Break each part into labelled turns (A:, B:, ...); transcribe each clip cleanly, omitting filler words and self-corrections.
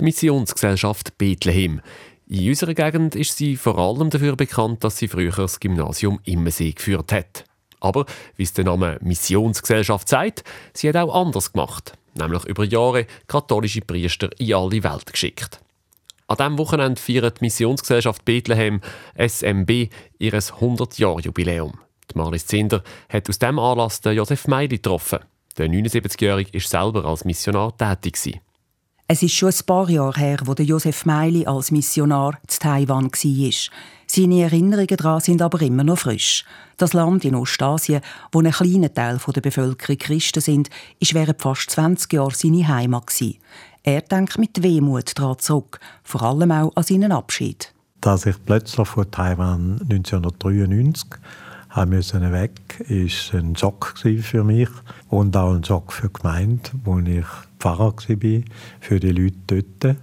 A: die Missionsgesellschaft Bethlehem. In unserer Gegend ist sie vor allem dafür bekannt, dass sie früher das Gymnasium Immensee geführt hat. Aber, wie es der Name Missionsgesellschaft sagt, sie hat auch anders gemacht. Nämlich über Jahre katholische Priester in alle Welt geschickt. An diesem Wochenende feiert die Missionsgesellschaft Bethlehem SMB ihr 100-Jahr-Jubiläum. Maris Zinder hat aus diesem Anlass den Josef Meili getroffen. Der 79-Jährige war selber als Missionar tätig.
B: Es ist schon ein paar Jahre her, wo der Josef Meili als Missionar in Taiwan war. Seine Erinnerungen daran sind aber immer noch frisch. Das Land in Ostasien, wo ein kleiner Teil der Bevölkerung Christen sind, war während fast 20 Jahren seine Heimat. Er denkt mit Wehmut daran zurück, vor allem auch an seinen Abschied.
C: Dass ich plötzlich von Taiwan 1993 musste weg, war ein Schock für mich und auch ein Schock für die Gemeinde, wo ich Pfarrer war, für die Leute dort.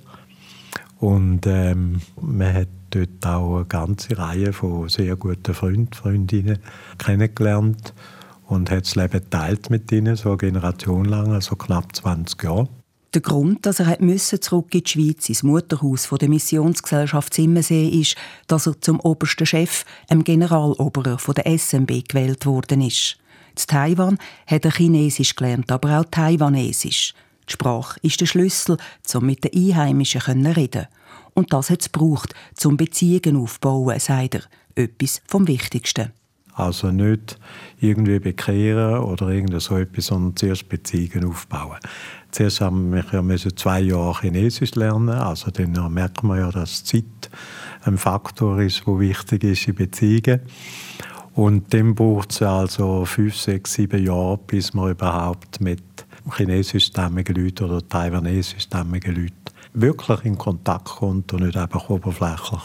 C: Und man hat dort auch eine ganze Reihe von sehr guten Freunden, Freundinnen kennengelernt und hat das Leben geteilt mit ihnen, so eine Generation lang, also knapp 20 Jahre.
B: Der Grund, dass er zurück in die Schweiz, ins Mutterhaus der Missionsgesellschaft Immensee, ist, dass er zum obersten Chef, dem Generaloberer der SMB, gewählt worden ist. In Taiwan hat er Chinesisch gelernt, aber auch Taiwanesisch. Die Sprache ist der Schlüssel, um mit den Einheimischen zu reden. Und das hat es gebraucht, um Beziehungen aufzubauen, sagt er. Etwas vom Wichtigsten.
C: Also nicht irgendwie bekehren oder irgend so etwas, sondern zuerst Beziehungen aufbauen. Zuerst haben wir 2 Jahre Chinesisch lernen. Also dann merkt man ja, dass Zeit ein Faktor ist, der wichtig ist in Beziehungen. Und dann braucht es also 5, 6, 7 Jahre, bis man überhaupt mit chinesischstämmigen Leuten oder taiwanesischstämmigen Leuten wirklich in Kontakt kommt und nicht einfach oberflächlich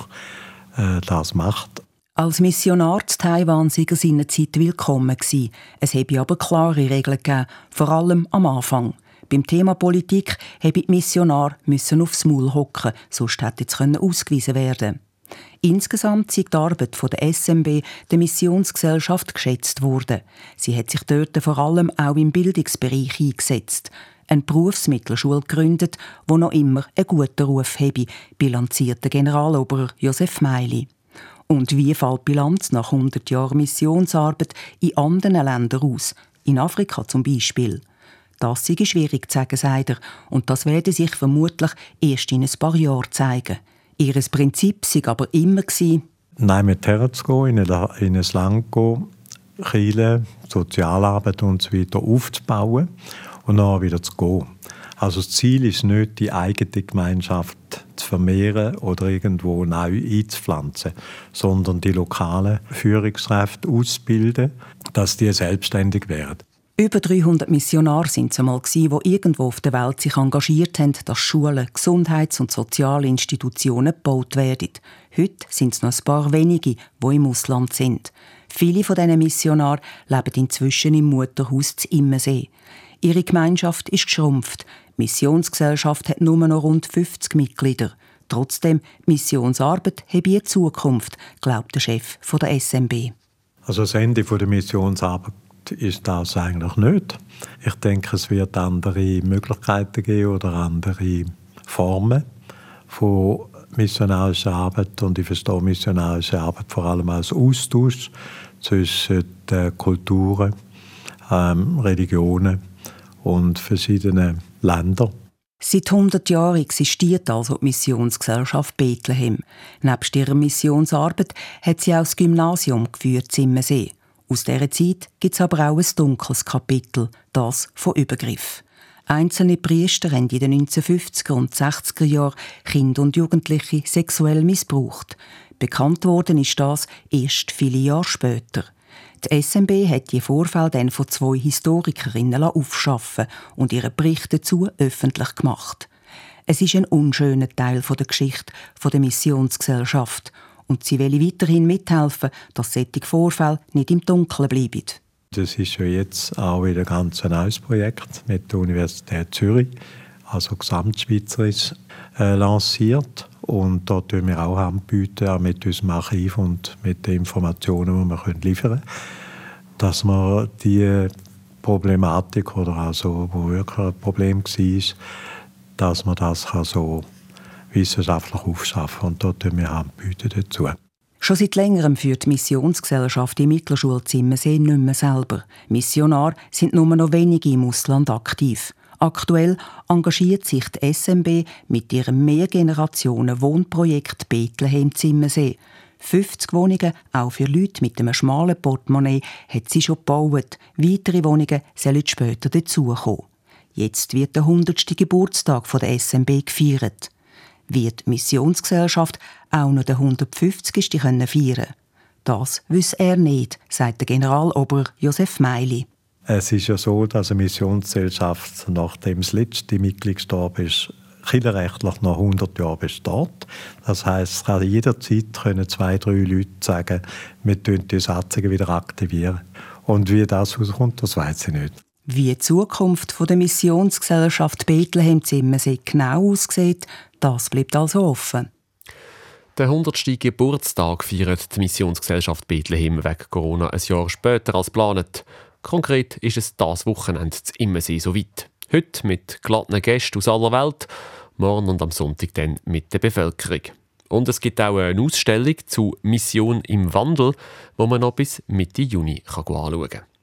C: das macht.
B: Als Missionar in Taiwan sei er seinerzeit willkommen gewesen. Es habe aber klare Regeln gegeben, vor allem am Anfang. Beim Thema Politik habe die Missionar aufs Maul hocken, sonst hätte es ausgewiesen werden. Insgesamt sei die Arbeit der SMB, der Missionsgesellschaft, geschätzt worden. Sie hat sich dort vor allem auch im Bildungsbereich eingesetzt. Eine Berufsmittelschule gegründet, die noch immer einen guten Ruf habe, bilanziert der Generaloberer Josef Meili. Und wie fällt die Bilanz nach 100 Jahren Missionsarbeit in anderen Ländern aus? In Afrika zum Beispiel. Das sei schwierig zu sagen, sagt er, und das werde sich vermutlich erst in ein paar Jahren zeigen. Ihr Prinzip sei aber immer
C: nein, mit herzugehen, in ein Land zu gehen, Kirche, Sozialarbeit und so weiter aufzubauen und dann wieder zu gehen. Also das Ziel ist nicht, die eigene Gemeinschaft zu vermehren oder irgendwo neu einzupflanzen, sondern die lokalen Führungskräfte auszubilden, dass die selbstständig werden.
B: Über 300 Missionare waren es einmal, die irgendwo auf der Welt sich engagiert haben, dass Schulen, Gesundheits- und soziale Institutionen gebaut werden. Heute sind es noch ein paar wenige, die im Ausland sind. Viele von diesen Missionaren leben inzwischen im Mutterhaus zu Immensee. Ihre Gemeinschaft ist geschrumpft. Die Missionsgesellschaft hat nur noch rund 50 Mitglieder. Trotzdem, Missionsarbeit habe eine Zukunft, glaubt der Chef der SMB.
C: Also das Ende der Missionsarbeit ist das eigentlich nicht. Ich denke, es wird andere Möglichkeiten geben oder andere Formen von missionarischer Arbeit. Und ich verstehe missionarische Arbeit vor allem als Austausch zwischen Kulturen, Religionen und verschiedenen Ländern.
B: Seit 100 Jahren existiert also die Missionsgesellschaft Bethlehem. Nebst ihrer Missionsarbeit hat sie auch das Gymnasium geführt in Immensee. Aus dieser Zeit gibt es aber auch ein dunkles Kapitel, das von Übergriff. Einzelne Priester haben in den 1950er und 60er Jahren Kinder und Jugendliche sexuell missbraucht. Bekannt worden ist das erst viele Jahre später. Die SMB hat die Vorfälle dann von 2 Historikerinnen aufschaffen und ihren Bericht dazu öffentlich gemacht. Es ist ein unschöner Teil der Geschichte der Missionsgesellschaft. Und sie will weiterhin mithelfen, dass solche Vorfälle nicht im Dunkeln bleiben.
C: Das ist ja jetzt auch wieder ein ganz neues Projekt mit der Universität Zürich, also gesamtschweizerisch lanciert. Und dort bieten wir auch anbieten, auch mit unserem Archiv und mit den Informationen, die wir liefern können, dass wir die Problematik, oder also, wo wirklich ein Problem war, dass man das so wissenschaftlich aufschaffen. Und dort bieten wir Hand dazu.
B: Schon seit längerem führt die Missionsgesellschaft die Mittelschule Zimmersee nicht mehr selber. Missionare sind nur noch wenige im Ausland aktiv. Aktuell engagiert sich die SMB mit ihrem Mehrgenerationen-Wohnprojekt Bethlehem Zimmersee. 50 Wohnungen, auch für Leute mit einem schmalen Portemonnaie, hat sie schon gebaut. Weitere Wohnungen sollen später dazukommen. Jetzt wird der 100. Geburtstag der SMB gefeiert. Wird die Missionsgesellschaft auch noch den 150. feiern können? Das wisse er nicht, sagt der Generalober Josef Meili.
C: Es ist ja so, dass eine Missionsgesellschaft, nachdem das letzte Mitglied gestorben ist, kirchenrechtlich nach 100 Jahren besteht. Das heisst, es kann jederzeit 2-3 Leute sagen, wir aktivieren die Satzungen wieder aktivieren. Und wie das rauskommt, das weiss ich nicht.
B: Wie die Zukunft der Missionsgesellschaft Bethlehem Zimmersee genau aussieht, das bleibt also offen.
A: Den 100. Geburtstag feiert die Missionsgesellschaft Bethlehem wegen Corona ein Jahr später als geplant. Konkret ist es das Wochenende zu Immensee soweit. Heute mit geladenen Gästen aus aller Welt, morgen und am Sonntag dann mit der Bevölkerung. Und es gibt auch eine Ausstellung zu Mission im Wandel, die man noch bis Mitte Juni anschauen kann.